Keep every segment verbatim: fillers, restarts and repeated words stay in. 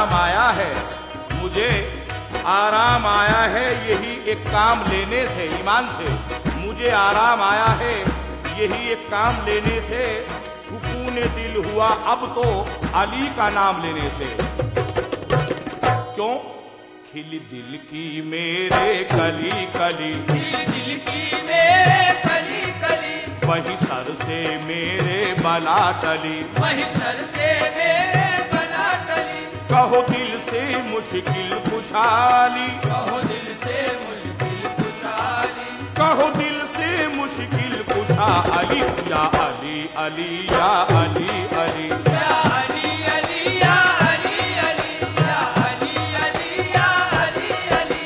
आराम आया है, मुझे आराम आया है यही एक काम लेने से, ईमान से मुझे आराम आया है यही एक काम लेने से, सुकून दिल हुआ अब तो अली का नाम लेने से। क्यों? खिल दिल की मेरे कली कली, खिल दिल की मेरे कली कली, वही सर से मेरे बला टली, वही सर से मेरे बला टली। कहो दिल से मुश्किल खुशहाली, कहो दिल से मुश्किल खुशहाली, कहो दिल से मुश्किल खुशहाली। या अली अली या अली अली, या अली अली या अली अली, या अली अली या अली अली।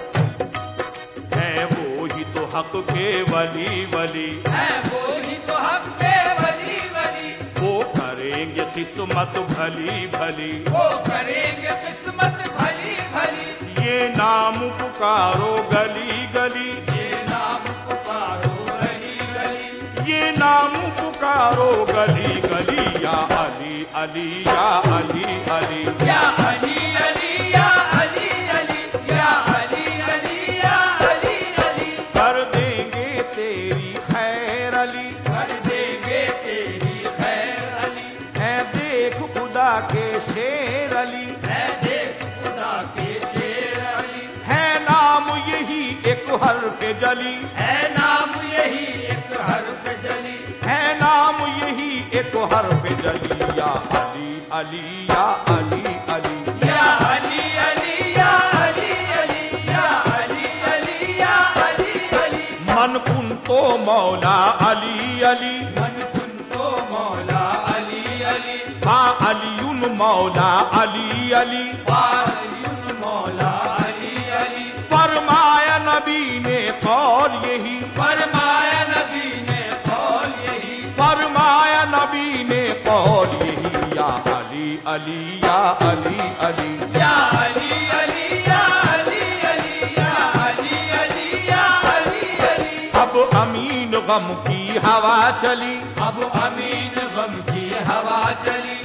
है वो ही तो हक के वली वली, है वो ही तो हम के वली वली, वो करेंगे किस्मत भली भली, वो करेंगे किस्मत भली भली। ये नाम पुकारो गली गली, ये नाम पुकारो गली गली, ये नाम पुकारो गली गली। या अली अली या अली अली, या अली अली या अली अली, या अली अली या अली अली। कर देंगे तेरी खैर अली, कर देंगे तेरी खैर अली, है देख खुदा के शेर अली, है देख खुदा के शेर अली। है नाम यही एक हर्फ जली, है नाम यही एक हर्फ जली, है नाम यही एक हर्फ जली। या अली अली या अली अली, या अली अली या अली अली, या अली अली या अली अली। मन कुन तो मौला अली अली, मन कुन तो मौला अली अली, फा अलीयुन मौला अली अली। फारियुन मौला अली अली। फरमाया नबी ने कौल यही, फरमाया नबी ने कौल यही, फरमाया नबी ने कौल यही। या अली अली या अली अली, या अली अली या अली अली, या अली अली या अली अली। अब अमीन गम की हवा चली, अब अमीन गम की हवा चली,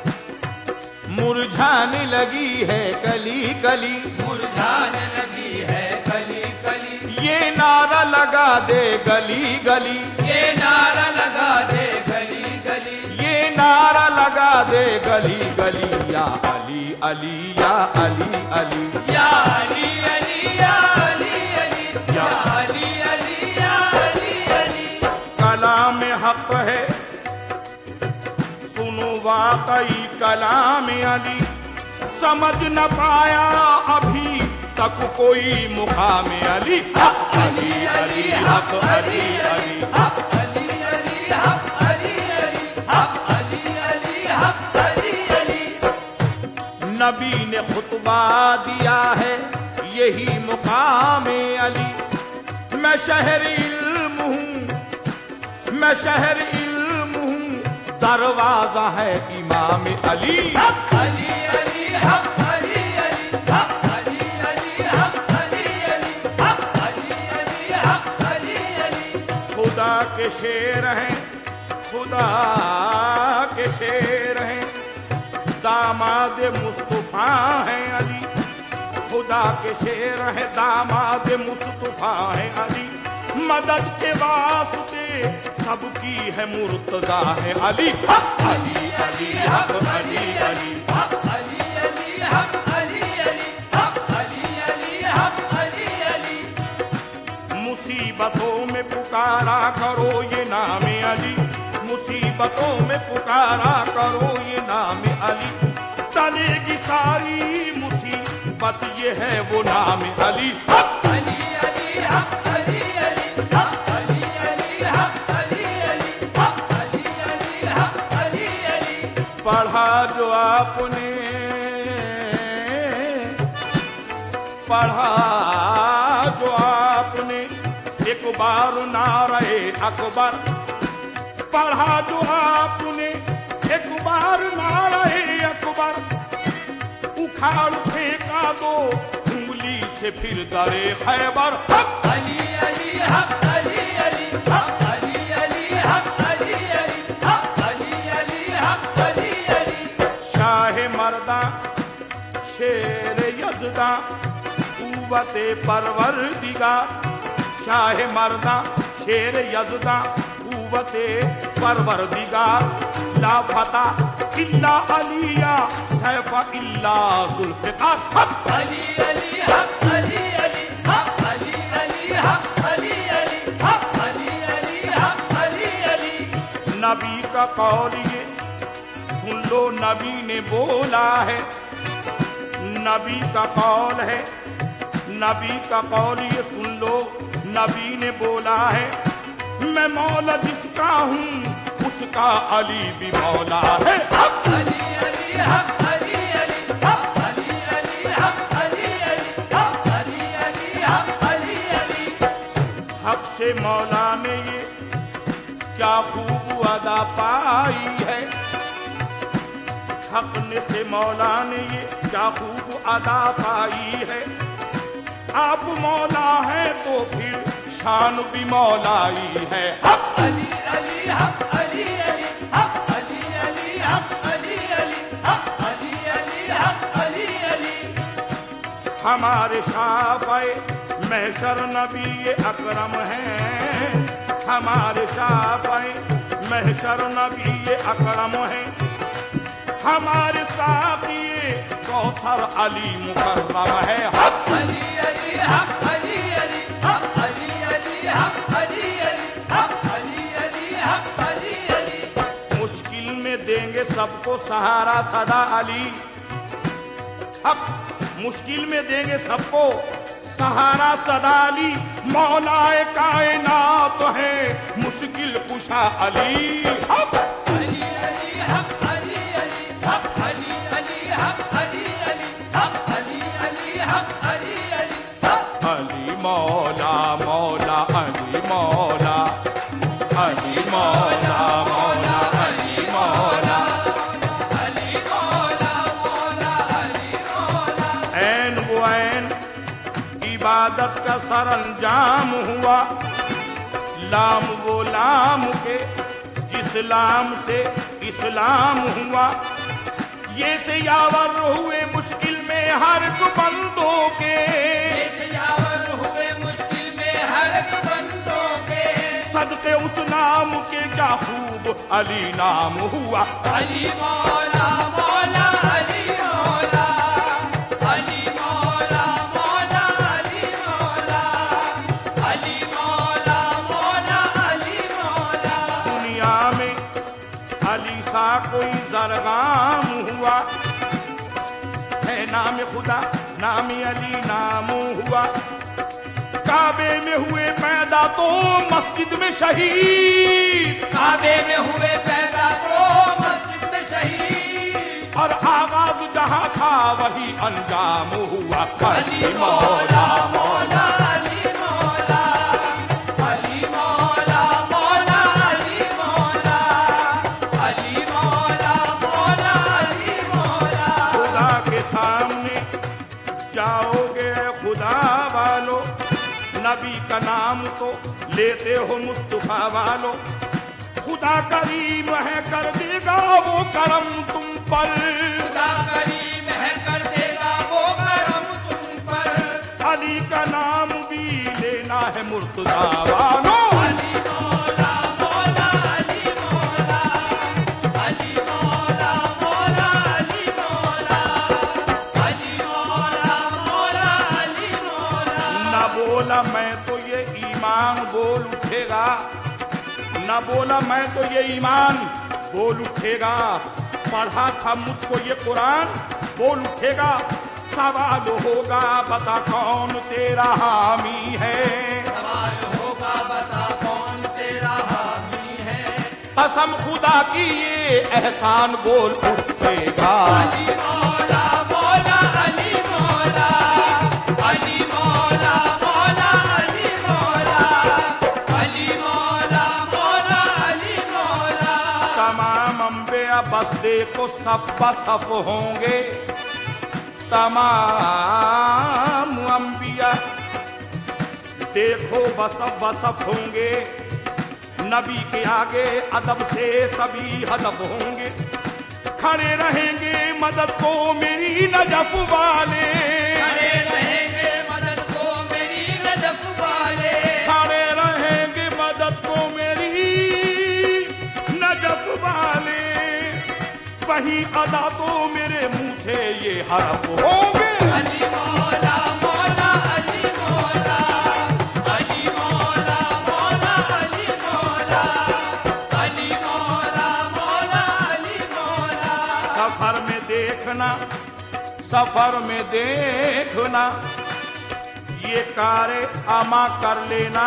मुरझाने लगी है कली कली। मुरझाने लगी है कली कली। ये नारा लगा दे गली गली, ये नारा लगा दे गली गली, ये नारा लगा दे गली गली। या अली अली या अली अली, या अली अली या अली अली, या अली अली या अली अली। कलाम हक है सुनो वाकई कलाम अली, समझ न पाया अभी तक कोई मुकाम अली। हक अली अली हक अली अली, हक अली अली हक अली अली, हक अली अली हक अली अली। नबी ने खुतबा दिया है यही मुकाम अली। मैं शहर इल्म हूँ, मैं शहर इल्म हूँ, दरवाजा है इमाम अली। हक अली अली हक अली अली, हक अली अली हक अली अली, हक अली अली हक अली अली। खुदा के शेर हैं, खुदा के शेर हैं, दामाद मुस्तफा हैं अली। खुदा के शेर हैं, दामाद मुस्तफा हैं अली। मदद के वास्ते सबकी है मुर्तजा है अली। हक अली अली हक अली अली, हक अली अली हक अली अली, हक अली अली हक अली अली। मुसीबतों में पुकारा करो ये नाम अली, मुसीबतों में पुकारा करो ये नाम अली। टलेगी सारी मुसीबत ये है वो नाम अली। हक अली अली हक अली अली, हक अली अली हक अली अली, हक अली अली हक अली अली। पढ़ा जो आपने, पढ़ा जो आपने एक बार नारे अकबर, पढ़ा जो आपने एक बार नारे अकबर। उखाड़ फेंका दो उंगली से फिर दरे खैबर। हक अली अली हक अली अली, हक अली अली हक अली अली, हक अली अली हक अली अली। शाह मर्दा यज़दा कुव्वते परवरदिगार, शाह मर्दा शेर यज़दा कुव्वते परवरदिगार, ला फता इल्ला अलिया सैफ इल्ला ज़ुल्फ़िकार। अली अली हक अली अली हक अली अली हक अली अली हक अली अली हक अली अली। नबी का कौल ये सुन लो, नबी ने बोला है, नबी का कौल है, नबी का कौल ये सुन लो, नबी ने बोला है, मैं मौला जिसका हूँ उसका अली भी मौला है। अली अली हक अली अली हक अली अली हक अली अली हक अली अली हक अली अली। हक से मौला ने ये क्या खूब अदा पाई है, हक ने से मौला ने ये क्या खूब अदा पाई है। आप मौला हैं तो फिर शान भी मौलाई है। अली अली हक अली अली हक अली अली हक अली अली हक अली अली हक अली अली। हमारे शाफ़े महशर नबी ये अकरम हैं, हमारे शाफ़े महशर नबी ये अकरम हैं, हमारे साक़ी कौसर अली मुकर्रम है। अली अली हक अली अली हक अली अली हक अली अली हक अली अली हक अली अली। मुश्किल में देंगे सबको सहारा सदा अली, हक मुश्किल में देंगे सबको सहारा सदा अली, मौलाए कायनात है मुश्किल कुशा अली। हक अली अली हक अली अली हक अली अली हक अली अली हक अली अली हक अली अली हक। अली मौला मौला अली मौला, अली मौला मौला अली मौला, अली मौला मौला अली मौला। ऐन वो ऐन इबादत का सरंजाम हुआ, लाम वो लाम के जिस लाम से इस्लाम हुआ, ये से यावर हुए मुश्किल में हर एक बंदों के, यावर हुए मुश्किल में हर एक बंदों के, सदके उस नाम के क्या खूब अली नाम हुआ। अली मौला मौला अली मौला, अली मौला मौला अली मौला, अली मौला मौला अली मौला। दुनिया में अली सा कोई जरगाम हुआ, है नाम खुदा नाम अली नाम हुआ, काबे में हुए पैदा तो मस्जिद में शहीद, काबे में हुए पैदा तो मस्जिद में शहीद, और आगाज जहाँ था वही अंजाम हुआ। अली मौला मौला अली मौला, अली मौला मौला अली मौला, अली मौला मौला अली मौला। खुदा के सामने जाओगे खुदा वालो, नबी का नाम तो लेते हो मुस्तफा वालो, खुदा करीम है कर देगा वो करम तुम पर, खुदा करीम है कर देगा वो करम तुम पर। अली का नाम भी लेना है मुर्तजा वालो। अली मौला मौला अली मौला, अली मौला मौला अली मौला, अली मौला मौला अली मौला। न बोला मैं तो ये ईमान बोल उठेगा, न बोला मैं तो ये ईमान बोल उठेगा, पढ़ा था मुझको ये कुरान बोल उठेगा, सवाल होगा बता कौन तेरा हामी है, सवाल होगा बता कौन तेरा हामी है। कसम खुदा की ये एहसान बोल उठेगा। अली मौला मौला अली मौला, अली मौला मौला अली मौला, अली मौला मौला अली मौला। तमाम अंबिया बस देखो सब बसफ होंगे, तमाम अंबिया देखो बसफ बसफ होंगे, नबी के आगे अदब से सभी हदफ होंगे, खड़े रहेंगे मदद को मेरी नजफ वाले, खड़े नहीं अदा तो मेरे मुंह से ये हरफ होंगे। अली मौला मौला अली मौला, अली मौला मौला अली मौला, अली मौला मौला अली मौला। सफर में देखना, सफर में देखना, ये कारे अमा कर लेना,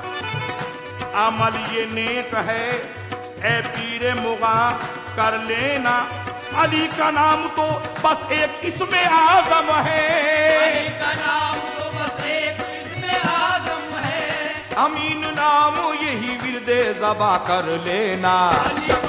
अमल ये नेक है ए पीरे मुगा कर लेना। अली का नाम तो बस एक इसमें आजम है, अली का नाम तो बस एक इसमें आजम है। अमीन नाम यही विरदे ज़बा कर लेना। अली